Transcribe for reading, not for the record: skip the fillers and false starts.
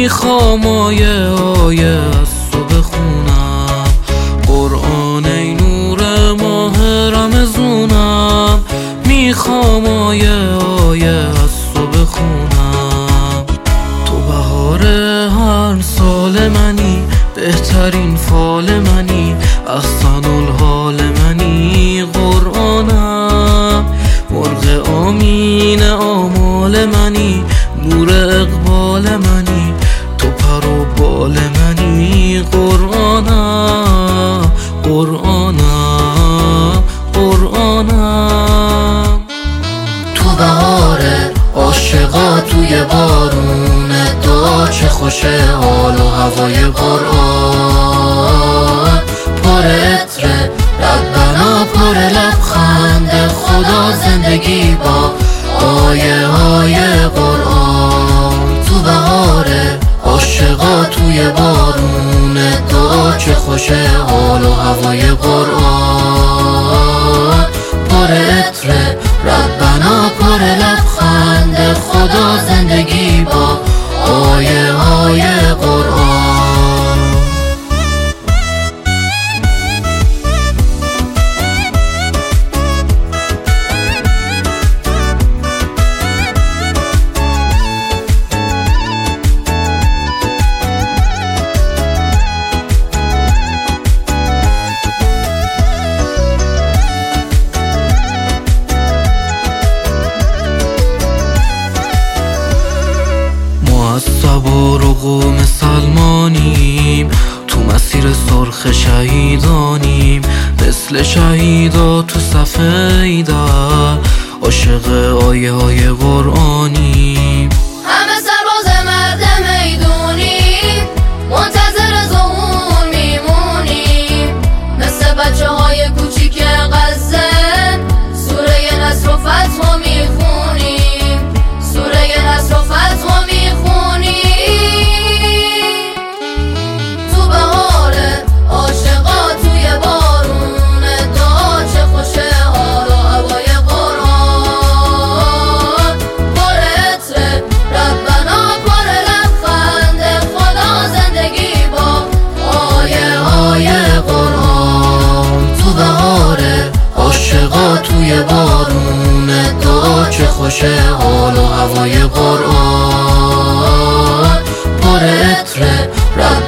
میخوام آیه از تو بخونم، قرآن ای نور ماه رمضونم. میخوام آیه از تو بخونم. تو بهار هر سال منی، بهترین فال منی، احسن الحال منی. قرآنم مرغ آمین آمال منی، نور اقبال منی، تو پر و بال منی. قرآنم قرآنم قرآنم. تو بهار عاشقا توی بارون دعا، چه خوشه حال و هوای قرآن. پر عطر ربنا، پر لبخند خدا، زندگی با آیه های قرآن. تو بهار عاشقا توی بارون دعا، چه خوشه حال و هوای قرآن. پر عطر ربنا، پر لبخند خدا، زندگی با آیه های قرآن. از صبر و قوم سلمانیم، تو مسیر سرخ شهیدانیم. مثل شهیدا تو صف ایدر، عاشق آیه های قرآنیم. همه سرباز مرد میدونیم، منتظر ظهور میمونیم. مثل بچه های کوچیک غزه، سوره نصر و فتح میخونیم. سوره نصر و فتح توی بارون دعا، چه خوشه حال و هوای قرآن. پر عطر